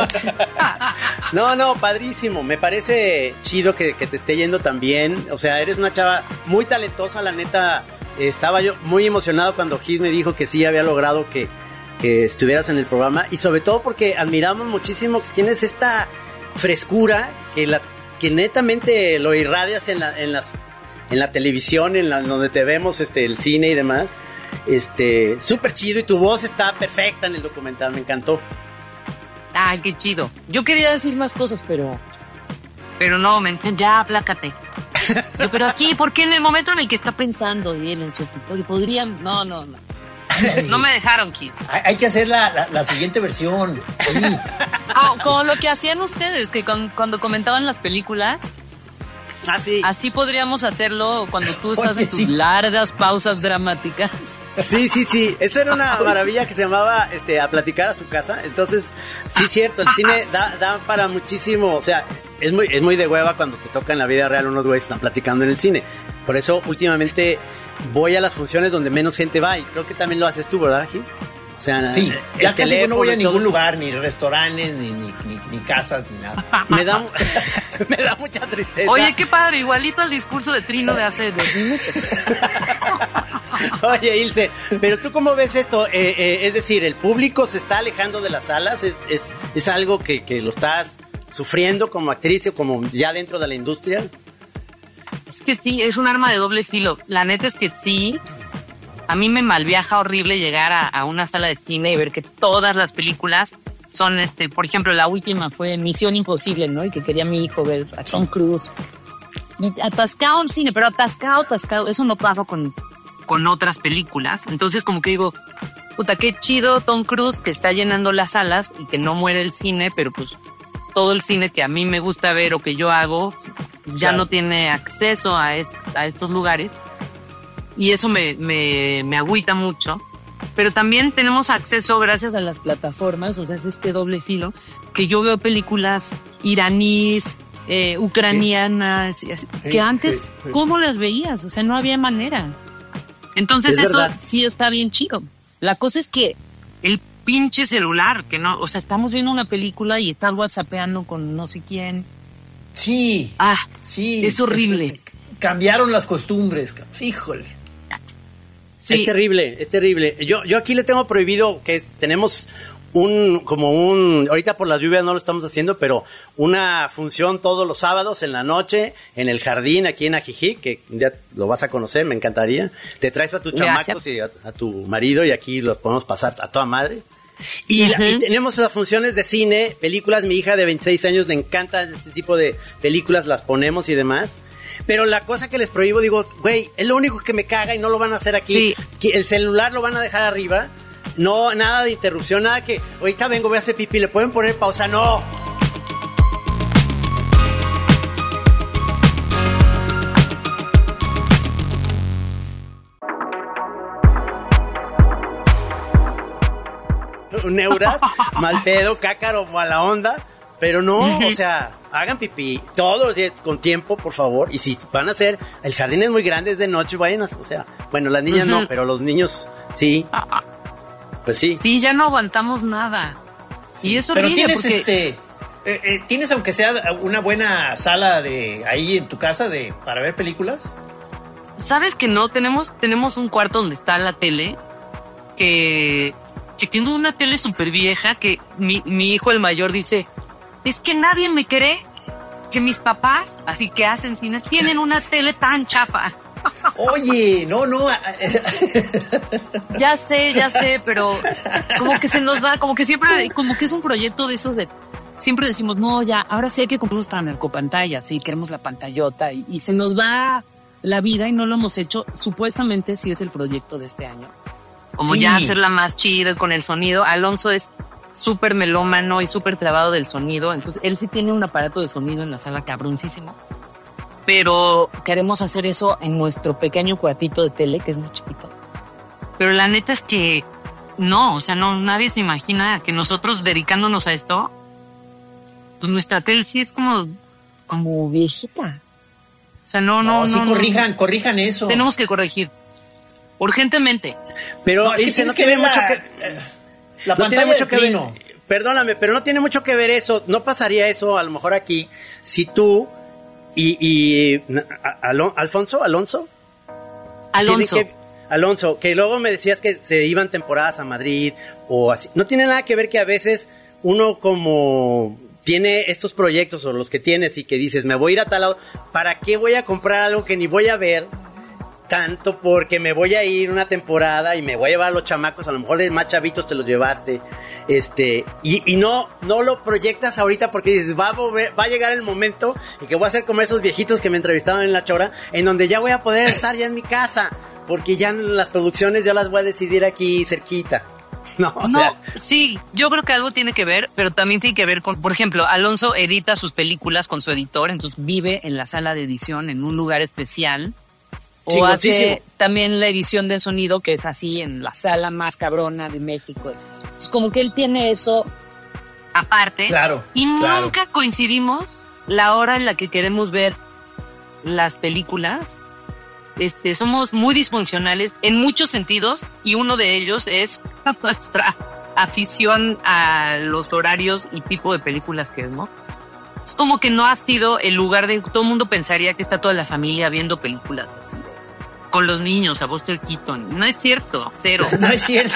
No, padrísimo. Me parece chido que te esté yendo tan bien. O sea, eres una chava muy talentosa, la neta. Estaba yo muy emocionado cuando Gis me dijo que sí había logrado que estuvieras en el programa, y sobre todo porque admiramos muchísimo que tienes esta frescura que netamente lo irradias en la televisión, donde te vemos el cine y demás. Súper chido, y tu voz está perfecta en el documental, me encantó. Ay, qué chido. Yo quería decir más cosas, pero no, ya aplácate. Pero aquí, ¿por qué en el momento en el que está pensando él en su escritorio podrían? No. No me dejaron, Kiss. Hay que hacer la siguiente versión. Sí. Como lo que hacían ustedes, que cuando comentaban las películas. Ah, sí. Así podríamos hacerlo cuando tú estás en tus largas pausas dramáticas. Sí. Eso era una maravilla que se llamaba A platicar a su casa. Entonces, sí, cierto, el cine da para muchísimo. O sea, es muy de hueva cuando te toca en la vida real unos güeyes están platicando en el cine. Por eso, últimamente, voy a las funciones donde menos gente va, y creo que también lo haces tú, ¿verdad, Gis? O sea, sí, ya casi no voy a ningún lugar, ni restaurantes, ni casas, ni nada. Me da mucha tristeza. Oye, qué padre, igualito al discurso de Trino de hace 2 minutos. Oye, Ilse, pero ¿tú cómo ves esto? Es decir, ¿el público se está alejando de las salas? ¿Es algo que lo estás sufriendo como actriz o como ya dentro de la industria? Es que sí, es un arma de doble filo. La neta es que sí, a mí me malviaja horrible llegar a una sala de cine y ver que todas las películas son, por ejemplo, la última fue Misión Imposible, ¿no? Y que quería mi hijo ver a Tom Cruise. Y atascado en cine, pero atascado. Eso no pasa con otras películas. Entonces, como que digo, puta, qué chido Tom Cruise que está llenando las salas y que no muere el cine, pero pues todo el cine que a mí me gusta ver o que yo hago ya no tiene acceso a estos lugares, y eso me agüita mucho. Pero también tenemos acceso gracias a las plataformas, o sea, es doble filo, que yo veo películas iraníes, ucranianas, que antes, ¿cómo las veías? O sea, no había manera. Entonces eso sí está bien chido. La cosa es que el pinche celular, que no, o sea, estamos viendo una película y estás whatsappeando con no sé quién. Sí. Sí. Es horrible. Cambiaron las costumbres. Híjole. Sí. Es terrible. Yo aquí le tengo prohibido que tenemos ahorita por las lluvias no lo estamos haciendo, pero una función todos los sábados en la noche en el jardín aquí en Ajijic, que ya lo vas a conocer, me encantaría. Te traes a tus chamacos y a tu marido, y aquí los podemos pasar a toda madre. Y tenemos las funciones de cine, películas. Mi hija de 26 años le encanta este tipo de películas, las ponemos y demás. Pero la cosa que les prohíbo, digo, güey, es lo único que me caga y no lo van a hacer aquí. Sí. Que el celular lo van a dejar arriba. No, nada de interrupción, nada que ahorita vengo, voy a hacer pipí, le pueden poner pausa, no. Neuras, mal pedo, cácaro, mala onda, pero no, o sea, hagan pipí todo con tiempo, por favor. Y si van a hacer, el jardín es muy grande, es de noche, vayan, o sea, bueno, las niñas no, pero los niños sí. Pues sí. Sí, ya no aguantamos nada. Sí. Y eso pero tienes porque... ¿tienes aunque sea una buena sala de ahí en tu casa para ver películas? ¿Sabes que no? Tenemos un cuarto donde está la tele, que tengo una tele súper vieja, que mi hijo el mayor dice, es que nadie me cree que mis papás, así que hacen cine, tienen una tele tan chafa. Oye, no. Ya sé, pero como que se nos va, como que siempre, como que es un proyecto de esos de... Siempre decimos, no, ya, ahora sí hay que comprar nuestra narcopantalla, sí, queremos la pantallota, y se nos va la vida y no lo hemos hecho. Supuestamente sí es el proyecto de este año. Como ya hacerla más chida con el sonido. Alonso es súper melómano y súper trabado del sonido, entonces él sí tiene un aparato de sonido en la sala cabroncísimo. Pero queremos hacer eso en nuestro pequeño cuartito de tele, que es muy chiquito. Pero la neta es que no, o sea, no, nadie se imagina que nosotros dedicándonos a esto, pues nuestra tele sí es como viejita. O sea, no. Corrijan eso. Tenemos que corregir. Urgentemente. Pero Ilse, no tiene mucho que... La no tiene pantalla mucho de que ver. Trino. Perdóname, pero no tiene mucho que ver eso. No pasaría eso a lo mejor aquí si tú Alonso, Alonso, que luego me decías que se iban temporadas a Madrid o así. No tiene nada que ver que a veces uno como tiene estos proyectos o los que tienes y que dices, me voy a ir a tal lado, ¿para qué voy a comprar algo que ni voy a ver? Tanto porque me voy a ir una temporada y me voy a llevar a los chamacos, a lo mejor de más chavitos te los llevaste, y no lo proyectas ahorita porque dices, va a llegar el momento en que voy a ser como esos viejitos que me entrevistaban en La Chora, en donde ya voy a poder estar ya en mi casa, porque ya las producciones yo las voy a decidir aquí cerquita. No, sí, yo creo que algo tiene que ver, pero también tiene que ver con, por ejemplo, Alonso edita sus películas con su editor, entonces vive en la sala de edición, en un lugar especial. O hace también la edición de sonido, que es así, en la sala más cabrona de México. Es como que él tiene eso aparte. Claro. Y nunca coincidimos la hora en la que queremos ver las películas. Somos muy disfuncionales en muchos sentidos, y uno de ellos es nuestra afición a los horarios y tipo de películas que vemos. Es como que no ha sido el lugar de... Todo el mundo pensaría que está toda la familia viendo películas así, con los niños, a Buster Keaton. No es cierto, cero. No es cierto.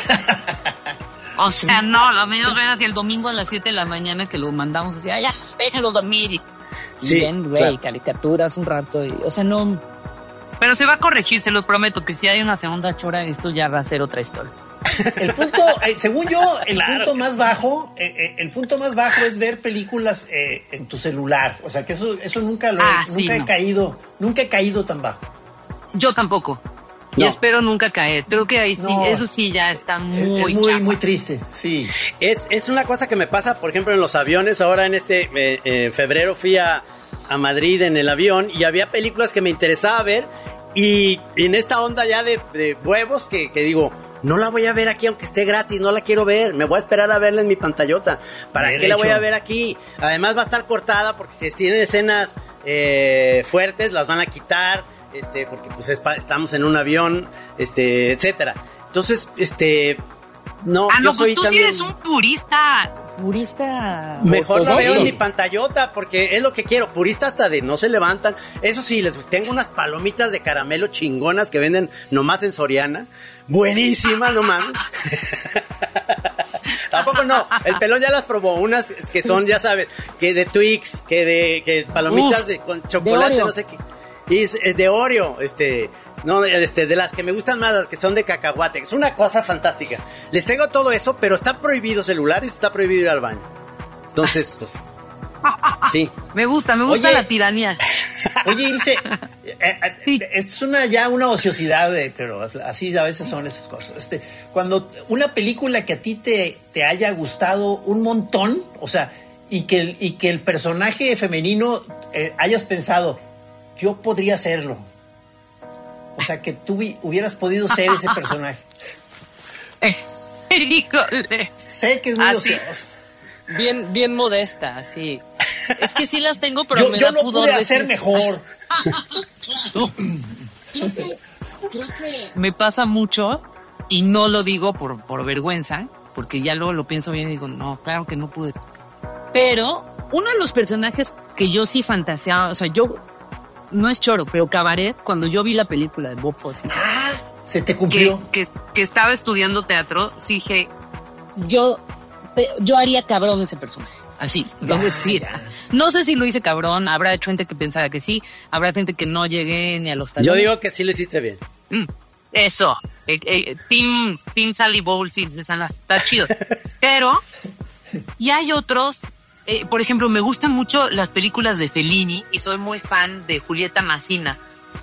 O sea, no, los niños ven hacia el domingo a las 7 de la mañana que los mandamos así, ya, déjenlos dormir. Y ven, güey, caricaturas un rato. O sea, no... Pero se va a corregir, se los prometo, que si hay una segunda Chora, esto ya va a ser otra historia. El punto, según yo, el punto más bajo es ver películas en tu celular. O sea, que eso nunca he caído tan bajo. Yo tampoco. No. Y espero nunca caer. Creo que ahí sí, eso sí ya está muy chafa. Muy triste, sí. Es una cosa que me pasa, por ejemplo, en los aviones. Ahora en febrero fui a Madrid en el avión y había películas que me interesaba ver, y en esta onda ya de huevos que digo, no la voy a ver aquí aunque esté gratis, no la quiero ver, me voy a esperar a verla en mi pantallota. ¿Para qué la voy a ver aquí? Además va a estar cortada porque si tienen escenas fuertes las van a quitar, porque pues estamos en un avión, etcétera. Entonces, no, yo pues soy tú también... sí eres un purista. Mejor la veo en mi pantallota porque es lo que quiero. Purista hasta de no se levantan. Eso sí, les tengo unas palomitas de caramelo chingonas que venden nomás en Soriana. Buenísimas, no mames. Tampoco no. El pelón ya las probó. Unas que son, ya sabes, que de Twix, que palomitas con chocolate, no sé qué. Y es de Oreo, no, de las que me gustan más, las que son de cacahuate. Es una cosa fantástica. Les tengo todo eso, pero está prohibido celulares, está prohibido ir al baño. Entonces, pues, sí. Me gusta la tiranía. Oye, Ilse, es una ociosidad, pero así a veces son esas cosas. Cuando una película que a ti te haya gustado un montón, o sea, y que el personaje femenino hayas pensado, yo podría serlo. O sea, que tú hubieras podido ser ese personaje. Híjole. Sé que es muy ocioso. Bien modesta, sí. Es que sí las tengo, pero me da pudor. Yo no pude hacer mejor. Creo que me pasa mucho, y no lo digo por vergüenza, porque ya luego lo pienso bien y digo, no, claro que no pude. Pero uno de los personajes que yo sí fantaseaba, o sea, no es choro, pero Cabaret, cuando yo vi la película de Bob Fosse. ¿Se te cumplió? Que estaba estudiando teatro, sí dije... Yo haría cabrón ese personaje. Así, lo decía. No sé si lo hice cabrón, habrá gente que pensara que sí, habrá gente que no llegué ni a los talones. Yo digo que sí lo hiciste bien. Eso. Team Sally Bowles, está chido. Pero, y hay otros, por ejemplo, me gustan mucho las películas de Fellini y soy muy fan de Julieta Massina.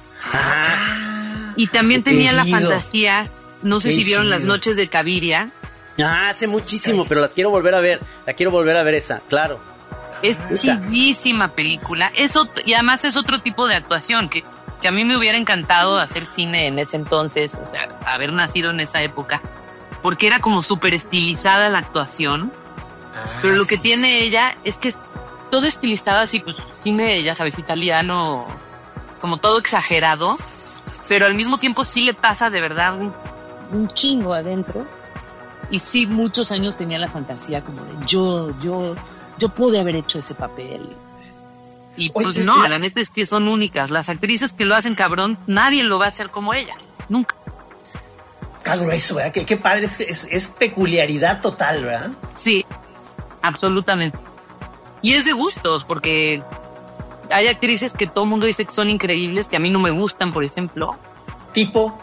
Y también tenía la fantasía, no sé si vieron Las Noches de Caviria. Hace muchísimo, pero la quiero volver a ver. La quiero volver a ver esa, claro. Es chidísima película. Y además es otro tipo de actuación que a mí me hubiera encantado hacer cine en ese entonces, o sea, haber nacido en esa época, porque era como súper estilizada la actuación. Pero lo que tiene ella es que es todo estilizado así, pues cine, ya sabes, italiano, como todo exagerado, pero al mismo tiempo sí le pasa de verdad un chingo adentro. Y sí, muchos años tenía la fantasía como de yo pude haber hecho ese papel. Y pues no, la neta es que son únicas. Las actrices que lo hacen cabrón, nadie lo va a hacer como ellas. Nunca. Está grueso, ¿verdad? Qué padre, es peculiaridad total, ¿verdad? Sí, absolutamente. Y es de gustos, porque hay actrices que todo el mundo dice que son increíbles, que a mí no me gustan, por ejemplo. ¿Tipo?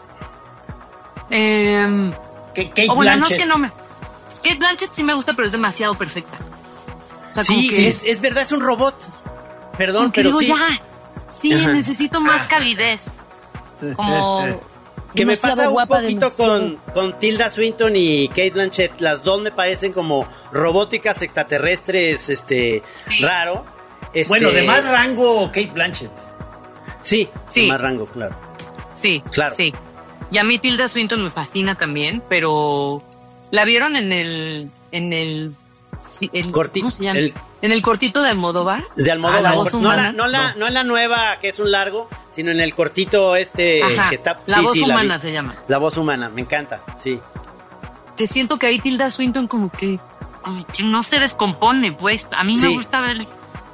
Kate Blanchett. No es que no me... Kate Blanchett sí me gusta, pero es demasiado perfecta. O sea, sí, que es verdad, es un robot. Perdón, pero digo, sí. Ya. Sí, necesito más calidez. Como... Que me pasa un poquito con Tilda Swinton y Kate Blanchett. Las dos me parecen como robóticas extraterrestres, raro. Bueno, de más rango Kate Blanchett. Sí, de más rango, claro. Sí, claro. Sí. Y a mí Tilda Swinton me fascina también, pero ¿la vieron en el cortito? ¿Cómo se llama? En el cortito de Almodóvar. De Almodóvar. La voz humana. No en la nueva, que es un largo, sino en el cortito que está... La voz humana se llama. La voz humana, me encanta, sí. Te siento que ahí Tilda Swinton como que no se descompone, pues. A mí me gusta verle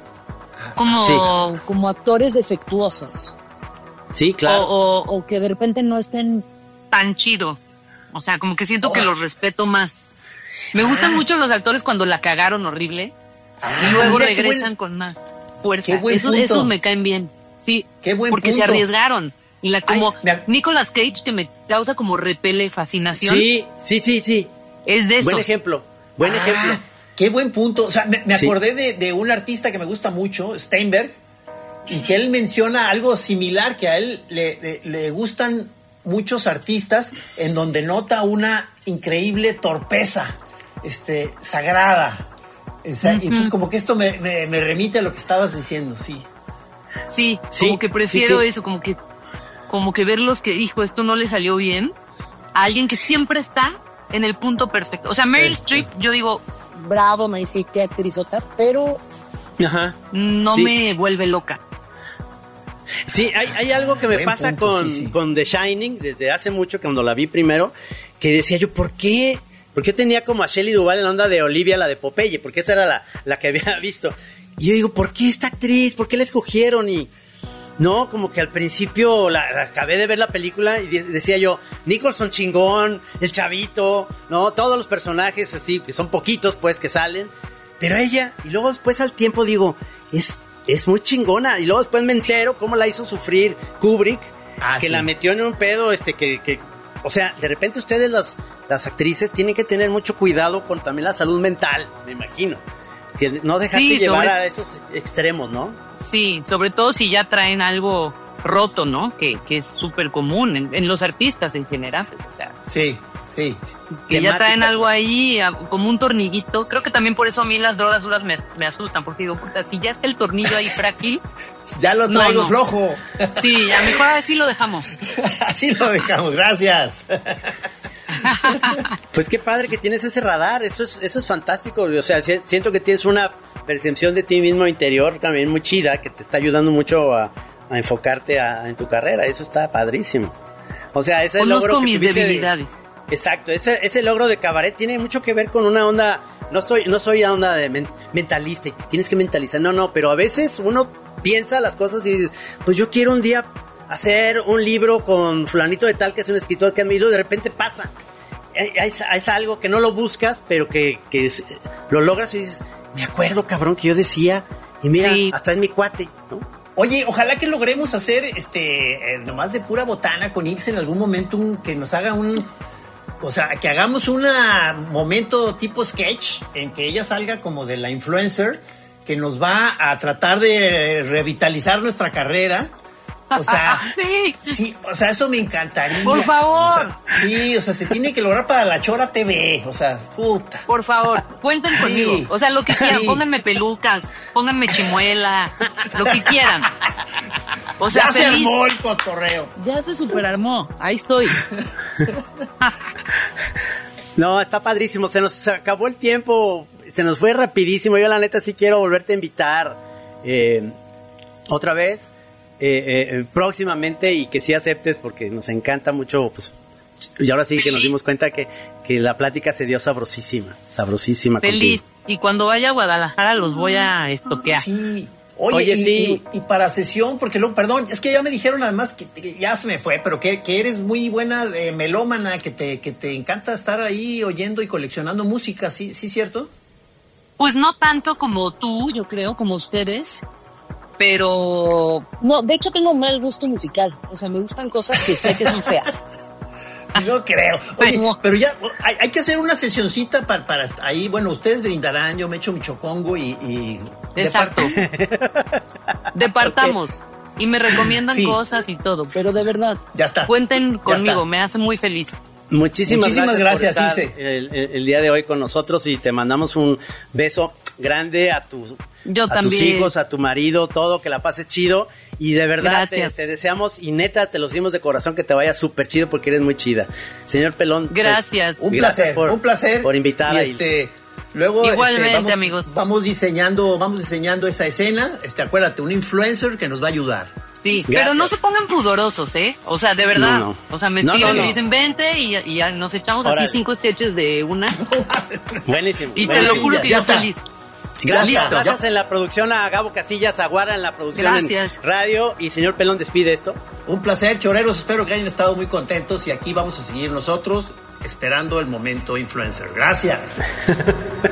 como actores defectuosos. Sí, claro. O que de repente no estén tan chido. O sea, como que siento que los respeto más. Me gustan mucho los actores cuando la cagaron horrible y luego regresan con más fuerza. Esos me caen bien. Sí, porque se arriesgaron. Y Nicolas Cage, que me causa como repele fascinación. Sí. Es de esos. Buen ejemplo. Qué buen punto. O sea, me acordé de un artista que me gusta mucho, Steinberg, y que él menciona algo similar, que a él le gustan muchos artistas en donde nota una increíble torpeza sagrada. Entonces como que esto me remite a lo que estabas diciendo, sí. Sí, como que prefiero eso, como que verlos que, hijo, esto no le salió bien, a alguien que siempre está en el punto perfecto. O sea, Meryl Streep, yo digo, bravo, Meryl Streep, qué actrizota, pero no me vuelve loca. Sí, hay algo que me pasa con The Shining desde hace mucho, cuando la vi primero, que decía yo, ¿por qué? Porque yo tenía como a Shelley Duvall en la onda de Olivia, la de Popeye, porque esa era la que había visto. Y yo digo, ¿por qué esta actriz? ¿Por qué la escogieron? Y no, como que al principio la acabé de ver la película y decía yo, Nicholson chingón, el chavito, ¿no? Todos los personajes así, que son poquitos pues que salen, pero ella, y luego después al tiempo digo, es muy chingona. Y luego después me entero cómo la hizo sufrir Kubrick, que la metió en un pedo, o sea, de repente ustedes las actrices tienen que tener mucho cuidado con también la salud mental, me imagino. No dejarte llevar a esos extremos, ¿no? Sí, sobre todo si ya traen algo roto, ¿no? Que es súper común en los artistas en general. O sea, sí. Que ya traen algo ahí, como un tornillito. Creo que también por eso a mí las drogas duras me asustan, porque digo, puta, si ya está el tornillo ahí frágil, ya lo traigo flojo. Sí, a lo mejor así lo dejamos. Así lo dejamos, gracias. Pues qué padre que tienes ese radar, eso es fantástico. O sea, siento que tienes una percepción de ti mismo interior también muy chida, que te está ayudando mucho a enfocarte en tu carrera. Eso está padrísimo. O sea, ese logro que mis tuviste debilidades. Exacto, ese logro de Cabaret tiene mucho que ver con una onda. No soy a onda de mentalista y tienes que mentalizar, no, pero a veces uno piensa las cosas y dices, pues yo quiero un día hacer un libro con fulanito de tal, que es un escritor que admiro, de repente pasa. Es algo que no lo buscas, pero que lo logras y dices, me acuerdo, cabrón, que yo decía, y mira, Sí. hasta es mi cuate, ¿no? Oye, ojalá que logremos hacer nomás de pura botana con Ilse en algún momento que nos haga o sea, que hagamos un momento tipo sketch en que ella salga como de la influencer que nos va a tratar de revitalizar nuestra carrera. O sea, sí, o sea, eso me encantaría. Por favor. O sea, sí, o sea, se tiene que lograr para La Chora TV. O sea, puta. Por favor, cuenten Sí. conmigo. O sea, lo que quieran, Sí. pónganme pelucas, pónganme chimuela, lo que quieran. O sea, Ya se feliz. armó el cotorreo. Ya se superarmó. Ahí estoy. No, está padrísimo, se nos acabó el tiempo, se nos fue rapidísimo. Yo la neta sí quiero volverte a invitar otra vez próximamente, y que sí aceptes, porque nos encanta mucho, pues, y ahora sí que nos dimos cuenta que la plática se dio sabrosísima Feliz. contigo. Y cuando vaya a Guadalajara los voy a estoquear. Sí. Oye, sí. Y para sesión, porque luego, perdón, es que ya me dijeron además que ya se me fue, pero que eres muy buena melómana, que te encanta estar ahí oyendo y coleccionando música, ¿sí cierto? Pues no tanto como tú, Yo creo, como ustedes. Pero no, de hecho tengo mal gusto musical. O sea, me gustan cosas que sé que son feas. No creo. Oye, No. pero ya hay que hacer una sesioncita para ahí. Bueno, ustedes brindarán, yo me echo mi chocongo y Exacto. Departamos. Y me recomiendan Sí. cosas y todo. Pero de verdad. Ya está. Cuenten Ya conmigo, está. me hace muy feliz. Muchísimas gracias, por estar Ilse. el día de hoy con nosotros, y te mandamos un beso grande a tus hijos, a tu marido, todo, que la pases chido, y de verdad Gracias. te deseamos, y neta te lo decimos de corazón, que te vaya súper chido, porque eres muy chida. Señor Pelón, pues, Gracias. Un gracias placer por invitar Y a Ilse. luego Igualmente, amigos. vamos diseñando esa escena. Acuérdate, un influencer que nos va a ayudar. Sí, Gracias. pero no se pongan pudorosos, ¿eh? O sea, de verdad. No. O sea, me No, escriben no, y no. dicen, vente y ya nos echamos Órale. así 5 sketches de una. Buenísimo. Y te buenísimo. lo juro que ya yo está. feliz. Gracias, Listo. gracias en la producción a Gabo Casillas, a Guara en la producción Gracias. en radio, y señor Pelón despide esto. Un placer, choreros. Espero que hayan estado muy contentos y aquí vamos a seguir nosotros esperando el momento influencer. Gracias.